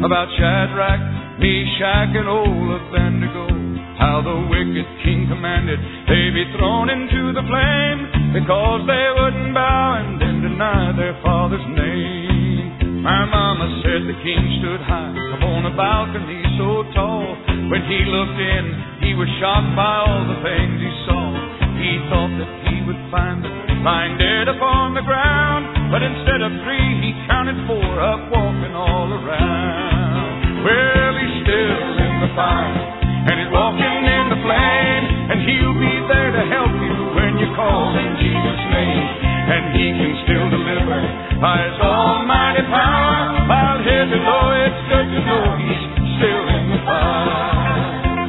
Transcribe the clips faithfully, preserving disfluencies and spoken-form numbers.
about Shadrach, Meshach, and old Abednego, how the wicked king commanded they be thrown into the flame, because they wouldn't bow and then deny their father's name. My mama said the king stood high upon a balcony so tall. When he looked in, he was shocked by all the things he saw. He thought that he would find them lying dead upon the ground, but instead of three, he counted four up walking all around. Well, he's still in the fire, and he's walking in the flame, and he'll be there to help you when you call in Jesus' name. And he can still deliver by his almighty power. While head below, it's good to know he's still in the fire.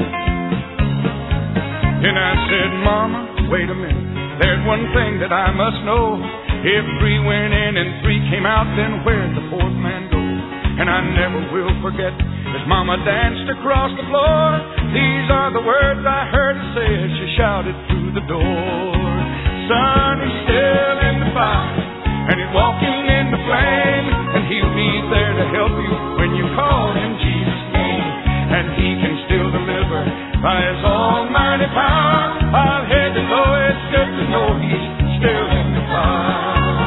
And I said, Mama, wait a minute, there's one thing that I must know. If three went in and three came out, then where'd the fourth man go? And I never will forget as Mama danced across the floor. These are the words I heard her say as she shouted through the door. Son, he's still in the fire, and he's walking in the flame, and he'll be there to help you when you call in Jesus' name. And he can still deliver by his almighty power. While head to low, it's good to know he's still in the fire.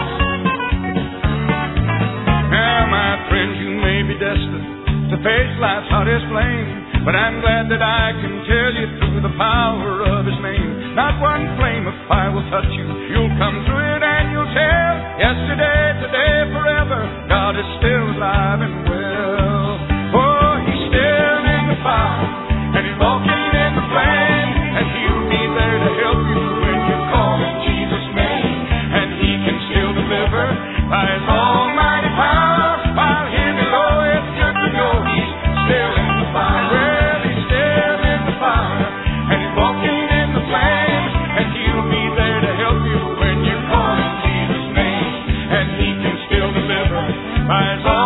Now, my friends, you may be destined to face life's hottest flame, but I'm glad that I can tell you through the power of his name, not one flame of fire will touch you. You'll come through it and you'll tell, yesterday, today, forever, God is still alive and well. Oh, he's still in the fire, and he's walking in the flame, and he'll be there to help you when you call in Jesus' name. And he can still deliver by his almighty power. While here below, it's good to know he's still in the fire. Well, he's still in the fire, and he's walking in the flame, and he'll be there to help you when you call in Jesus' name. And he can still deliver by his almighty power.